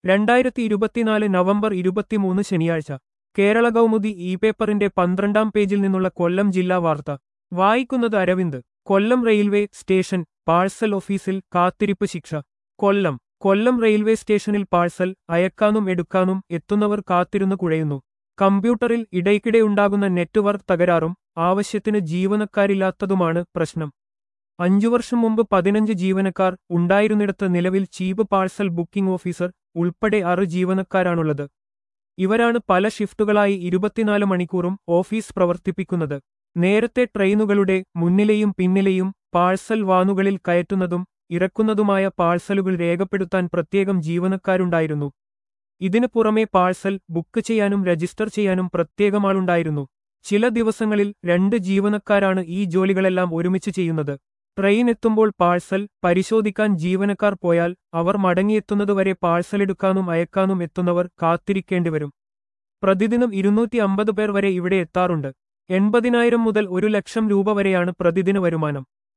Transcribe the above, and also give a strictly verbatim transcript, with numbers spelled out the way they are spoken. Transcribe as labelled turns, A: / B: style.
A: രണ്ടായിരത്തി ഇരുപത്തിനാല് നവംബർ ഇരുപത്തിമൂന്ന് ശനിയാഴ്ച കേരള കൗമുദി ഇ പേപ്പറിന്റെ പന്ത്രണ്ടാം പേജിൽ നിന്നുള്ള കൊല്ലം ജില്ലാ വാർത്ത വായിക്കുന്നത് Aravind. Kollam railway station parcel ഓഫീസിൽ കാത്തിരിപ്പ് ശിക്ഷ. കൊല്ലം കൊല്ലം റെയിൽവേ സ്റ്റേഷനിൽ പാഴ്സൽ അയക്കാനും എടുക്കാനും എത്തുന്നവർ കാത്തിരുന്ന് കുഴയുന്നു. കമ്പ്യൂട്ടറിൽ ഇടയ്ക്കിടെയുണ്ടാകുന്ന നെറ്റ്വർക്ക് തകരാറും ആവശ്യത്തിന് ജീവനക്കാരില്ലാത്തതുമാണ് പ്രശ്നം. അഞ്ചു വർഷം മുമ്പ് പതിനഞ്ച് ജീവനക്കാർ ഉണ്ടായിരുന്നിടത്ത് നിലവിൽ ചീഫ് പാഴ്സൽ ബുക്കിംഗ് ഓഫീസർ ഉൾപ്പെടെ ആറ് ജീവനക്കാരാണുള്ളത്. ഇവരാണ് പല ഷിഫ്റ്റുകളായി ഇരുപത്തിനാല് മണിക്കൂറും ഓഫീസ് പ്രവർത്തിപ്പിക്കുന്നത്. നേരത്തെ ട്രെയിനുകളുടെ മുന്നിലെയും പിന്നിലെയും പാഴ്സൽ വാനുകളിൽ കയറ്റുന്നതും ഇറക്കുന്നതുമായ പാഴ്സലുകൾ രേഖപ്പെടുത്താൻ പ്രത്യേകം ജീവനക്കാരുണ്ടായിരുന്നു. ഇതിനു പുറമെ പാഴ്സൽ ബുക്ക് ചെയ്യാനും രജിസ്റ്റർ ചെയ്യാനും പ്രത്യേകമാളുണ്ടായിരുന്നു. ചില ദിവസങ്ങളിൽ രണ്ട് ജീവനക്കാരാണ് ഈ ജോലികളെല്ലാം ഒരുമിച്ച് ചെയ്യുന്നത്. ട്രെയിൻ എത്തുമ്പോൾ പാഴ്സൽ പരിശോധിക്കാൻ ജീവനക്കാർ പോയാൽ അവർ മടങ്ങിയെത്തുന്നതുവരെ പാഴ്സലെടുക്കാനും അയക്കാനും എത്തുന്നവർ കാത്തിരിക്കേണ്ടിവരും. പ്രതിദിനം ഇരുന്നൂറ്റി അമ്പത് പേർ വരെ ഇവിടെ എത്താറുണ്ട്. എൺപതിനായിരം മുതൽ ഒരു ലക്ഷം രൂപ വരെയാണ് പ്രതിദിന വരുമാനം.